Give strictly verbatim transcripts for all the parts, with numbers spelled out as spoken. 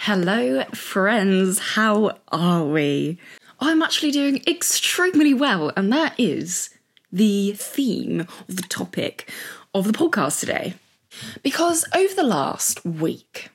Hello, friends. How are we? I'm actually doing extremely well, and that is the theme of the topic of the podcast today. Because over the last week,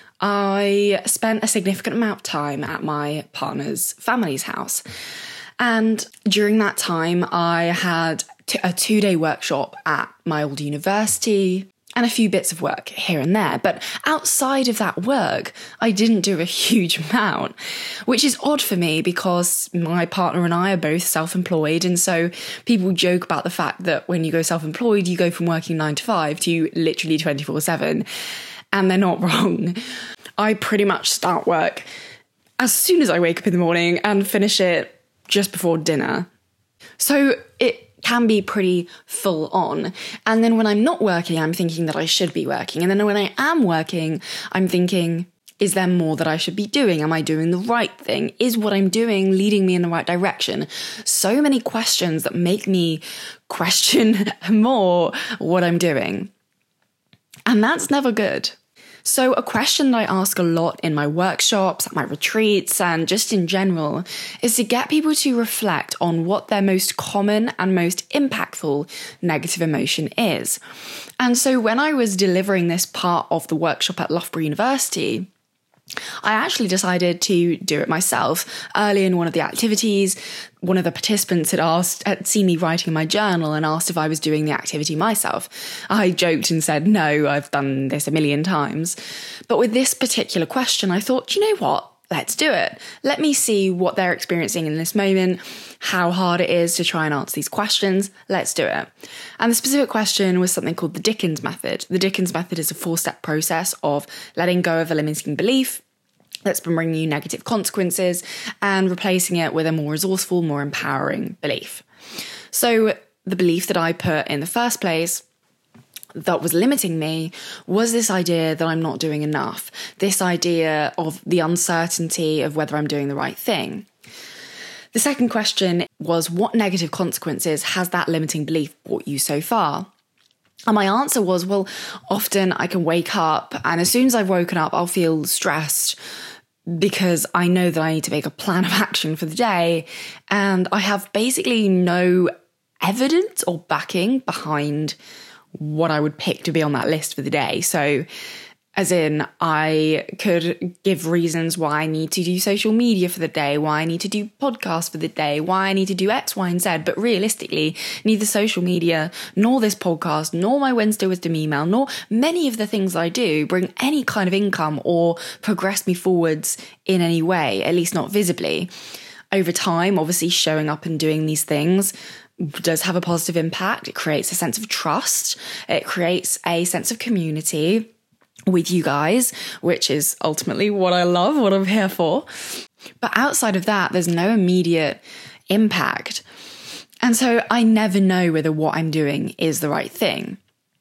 I spent a significant amount of time at my partner's family's house. And during that time, I had t- a two-day workshop at my old university and a few bits of work here and there. But outside of that work, I didn't do a huge amount, which is odd for me because my partner and I are both self-employed. And so people joke about the fact that when you go self-employed, you go from working nine to five to literally twenty-four seven. And they're not wrong. I pretty much start work as soon as I wake up in the morning and finish it just before dinner. So it can be pretty full on. And then when I'm not working, I'm thinking that I should be working. And then when I am working, I'm thinking, is there more that I should be doing? Am I doing the right thing? Is what I'm doing leading me in the right direction? So many questions that make me question more what I'm doing. And that's never good. So a question that I ask a lot in my workshops, at my retreats, and just in general, is to get people to reflect on what their most common and most impactful negative emotion is. And so when I was delivering this part of the workshop at Loughborough University, I actually decided to do it myself. Early in one of the activities, one of the participants had asked, had seen me writing in my journal and asked if I was doing the activity myself. I joked and said, no, I've done this a million times. But with this particular question, I thought, you know what? Let's do it. Let me see what they're experiencing in this moment, how hard it is to try and answer these questions. Let's do it. And the specific question was something called the Dickens method. The Dickens method is a four-step process of letting go of a limiting belief that's been bringing you negative consequences and replacing it with a more resourceful, more empowering belief. So the belief that I put in the first place that was limiting me was this idea that I'm not doing enough, this idea of the uncertainty of whether I'm doing the right thing. The second question was, what negative consequences has that limiting belief brought you so far? And my answer was, well, often I can wake up and as soon as I've woken up, I'll feel stressed because I know that I need to make a plan of action for the day. And I have basically no evidence or backing behind what I would pick to be on that list for the day. So as in, I could give reasons why I need to do social media for the day, why I need to do podcasts for the day, why I need to do X, Y, and Z. But realistically, neither social media, nor this podcast, nor my Wednesday Wisdom email, nor many of the things I do bring any kind of income or progress me forwards in any way, at least not visibly. Over time, obviously showing up and doing these things does have a positive impact. It creates a sense of trust. It creates a sense of community with you guys, which is ultimately what I love, what I'm here for. But outside of that, there's no immediate impact. And so I never know whether what I'm doing is the right thing.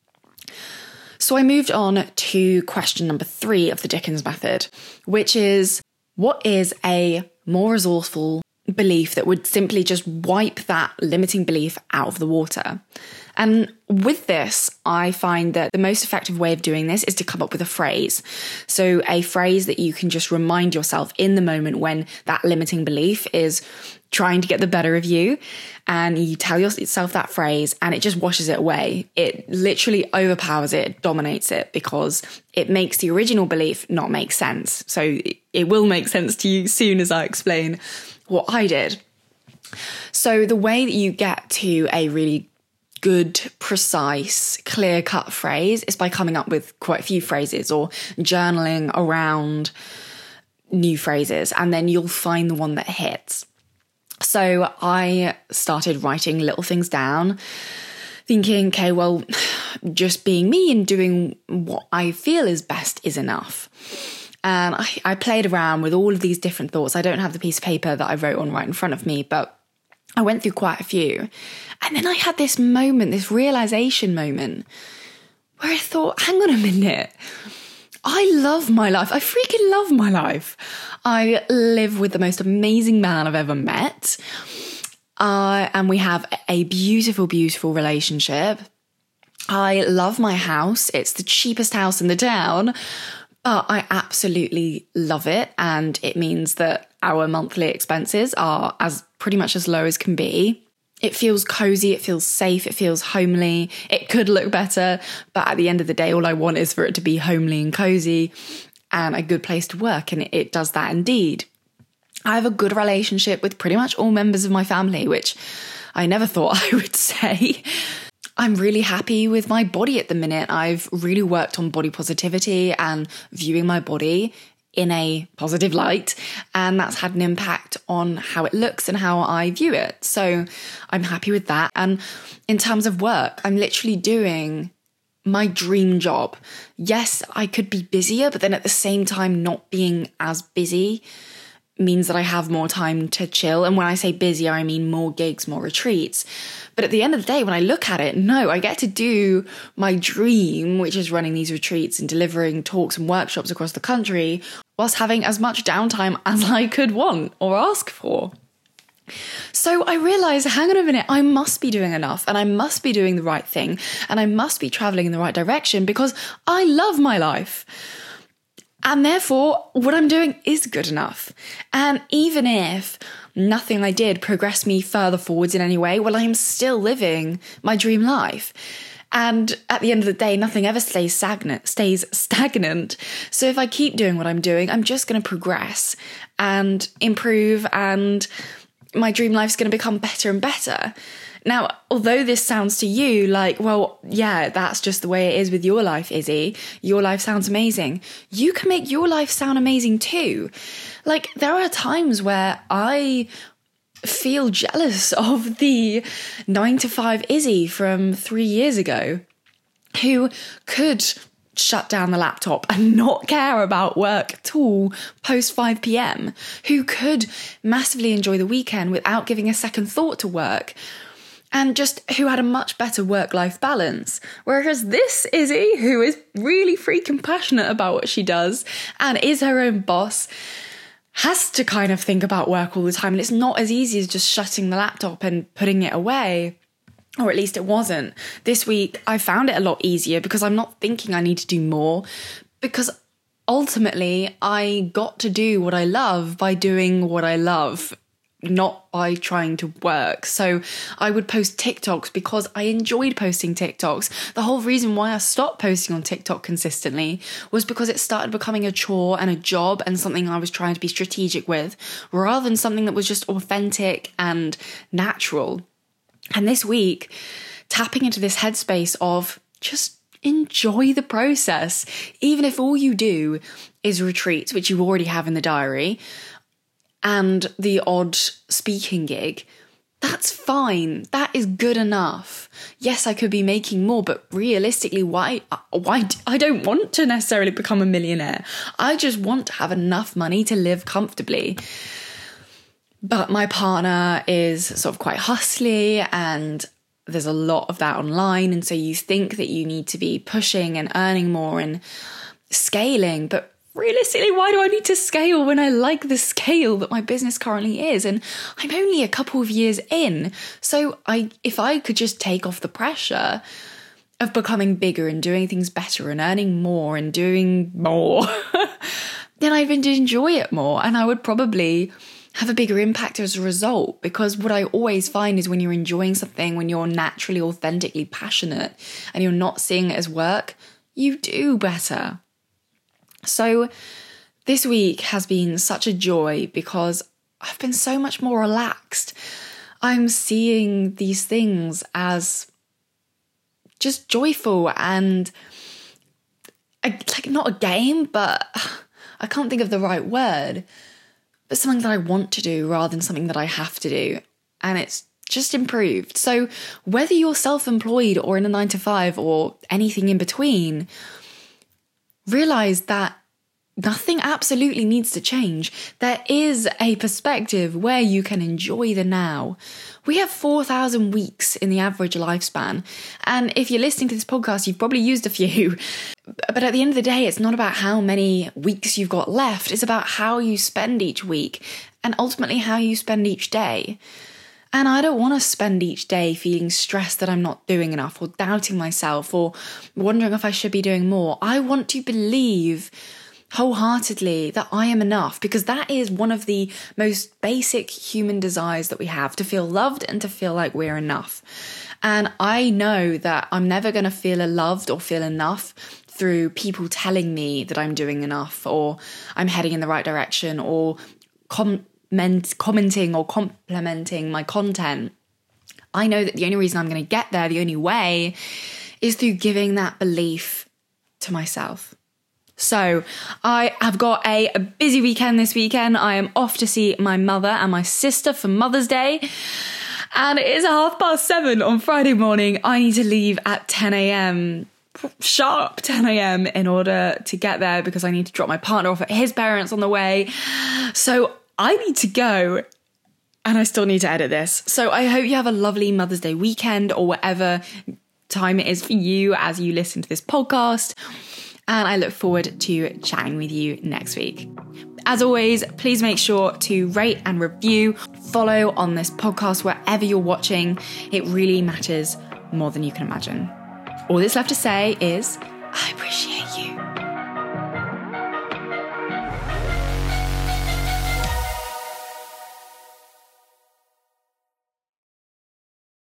So I moved on to question number three of the Dickens method, which is, what is a more resourceful belief that would simply just wipe that limiting belief out of the water? And with this, I find that the most effective way of doing this is to come up with a phrase. So a phrase that you can just remind yourself in the moment when that limiting belief is trying to get the better of you. And you tell yourself that phrase and it just washes it away. It literally overpowers it, dominates it, because it makes the original belief not make sense. So it will make sense to you soon as I explain what I did. So the way that you get to a really good, precise, clear-cut phrase is by coming up with quite a few phrases or journaling around new phrases, and then you'll find the one that hits. So I started writing little things down, thinking, okay, well, just being me and doing what I feel is best is enough. And I, I played around with all of these different thoughts. I don't have the piece of paper that I wrote on right in front of me, but I went through quite a few. And then I had this moment, this realization moment, where I thought, hang on a minute. I love my life. I freaking love my life. I live with the most amazing man I've ever met. Uh, and we have a beautiful, beautiful relationship. I love my house. It's the cheapest house in the town. But I absolutely love it. And it means that our monthly expenses are as pretty much as low as can be. It feels cozy, it feels safe, it feels homely. It could look better, but at the end of the day, all I want is for it to be homely and cozy and a good place to work, and it does that indeed. I have a good relationship with pretty much all members of my family, which I never thought I would say. I'm really happy with my body at the minute. I've really worked on body positivity and viewing my body in a positive light, and that's had an impact on how it looks and how I view it. So I'm happy with that. And in terms of work, I'm literally doing my dream job. Yes, I could be busier, but then at the same time, not being as busy means that I have more time to chill. And when I say busier, I mean more gigs, more retreats. But at the end of the day, when I look at it, no, I get to do my dream, which is running these retreats and delivering talks and workshops across the country, whilst having as much downtime as I could want or ask for. So I realised, hang on a minute, I must be doing enough, and I must be doing the right thing, and I must be travelling in the right direction because I love my life. And therefore, what I'm doing is good enough. And even if nothing I did progressed me further forwards in any way, well, I'm still living my dream life. And at the end of the day, nothing ever stays stagnant, stays stagnant. So if I keep doing what I'm doing, I'm just going to progress and improve, and my dream life's going to become better and better. Now, although this sounds to you like, well, yeah, that's just the way it is with your life, Izzy. Your life sounds amazing. You can make your life sound amazing too. Like, there are times where I feel jealous of the nine to five Izzy from three years ago who could shut down the laptop and not care about work at all post five p.m, who could massively enjoy the weekend without giving a second thought to work, and just who had a much better work-life balance. Whereas this Izzy, who is really freaking passionate about what she does and is her own boss, has to kind of think about work all the time. And it's not as easy as just shutting the laptop and putting it away. Or at least it wasn't. This week, I found it a lot easier because I'm not thinking I need to do more. Because ultimately, I got to do what I love by doing what I love, not by trying to work. So I would post TikToks because I enjoyed posting TikToks. The whole reason why I stopped posting on TikTok consistently was because it started becoming a chore and a job and something I was trying to be strategic with, rather than something that was just authentic and natural. And this week, tapping into this headspace of just enjoy the process, even if all you do is retreats, which you already have in the diary, and the odd speaking gig, that's fine. That is good enough. Yes, I could be making more, but realistically, why, why, I don't want to necessarily become a millionaire. I just want to have enough money to live comfortably. But my partner is sort of quite hustly, and there's a lot of that online. And so you think that you need to be pushing and earning more and scaling, but realistically, why do I need to scale when I like the scale that my business currently is? And I'm only a couple of years in. So I, if I could just take off the pressure of becoming bigger and doing things better and earning more and doing more, then I'd enjoy it more. And I would probably have a bigger impact as a result, because what I always find is when you're enjoying something, when you're naturally, authentically passionate and you're not seeing it as work, you do better. So this week has been such a joy because I've been so much more relaxed. I'm seeing these things as just joyful and a, like not a game, but I can't think of the right word, but something that I want to do rather than something that I have to do. And it's just improved. So whether you're self-employed or in a nine to five or anything in between, realize that nothing absolutely needs to change. There is a perspective where you can enjoy the now. We have four thousand weeks in the average lifespan. And if you're listening to this podcast, you've probably used a few. But at the end of the day, it's not about how many weeks you've got left. It's about how you spend each week and ultimately how you spend each day. And I don't want to spend each day feeling stressed that I'm not doing enough or doubting myself or wondering if I should be doing more. I want to believe wholeheartedly that I am enough, because that is one of the most basic human desires that we have, to feel loved and to feel like we're enough. And I know that I'm never going to feel loved or feel enough through people telling me that I'm doing enough or I'm heading in the right direction or comment, commenting or complimenting my content. I know that the only reason I'm going to get there, the only way, is through giving that belief to myself. So I have got a, a busy weekend this weekend. I am off to see my mother and my sister for Mother's Day. And it is half past seven on Friday morning. I need to leave at ten a.m, sharp ten a.m. in order to get there because I need to drop my partner off at his parents on the way. So I need to go. And I still need to edit this. So I hope you have a lovely Mother's Day weekend or whatever time it is for you as you listen to this podcast. And I look forward to chatting with you next week. As always, please make sure to rate and review, follow on this podcast wherever you're watching. It really matters more than you can imagine. All that's left to say is, I appreciate